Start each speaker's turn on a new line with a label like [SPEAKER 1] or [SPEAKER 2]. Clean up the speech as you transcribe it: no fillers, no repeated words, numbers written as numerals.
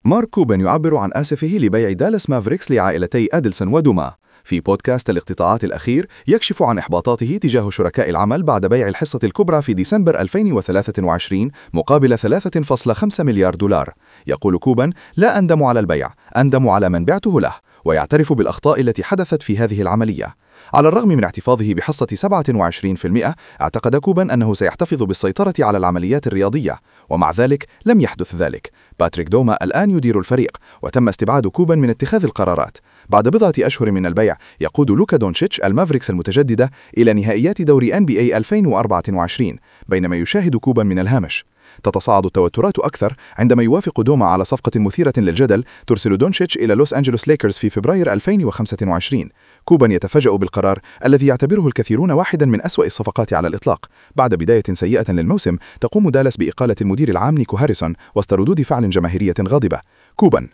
[SPEAKER 1] مارك كوبن يعبر عن آسفه لبيع دالاس مافريكس لعائلتي أدلسون ودوما. في بودكاست الاقتطاعات الأخير يكشف عن إحباطاته تجاه شركاء العمل بعد بيع الحصة الكبرى في ديسمبر 2023 مقابل 3.5 مليار دولار. يقول كوبن: لا أندم على البيع، أندم على من بعته له، ويعترف بالأخطاء التي حدثت في هذه العملية. على الرغم من احتفاظه بحصة 27%، اعتقد كوبن أنه سيحتفظ بالسيطرة على العمليات الرياضية، ومع ذلك لم يحدث ذلك. باتريك دوما الآن يدير الفريق، وتم استبعاد كوبن من اتخاذ القرارات. بعد بضعة أشهر من البيع، يقود لوكا دونتشيتش المافريكس المتجددة إلى نهائيات دوري NBA 2024، بينما يشاهد كوبن من الهامش. تتصاعد التوترات أكثر عندما يوافق دوما على صفقة مثيرة للجدل ترسل دونتشيتش إلى لوس أنجلوس ليكرز في فبراير 2025. كوبن يتفاجأ بالقرار الذي يعتبره الكثيرون واحدا من أسوأ الصفقات على الإطلاق. بعد بداية سيئة للموسم، تقوم دالاس بإقالة المدير العام نيكو هاريسون وسط ردود فعل جماهيرية غاضبة. كوبن: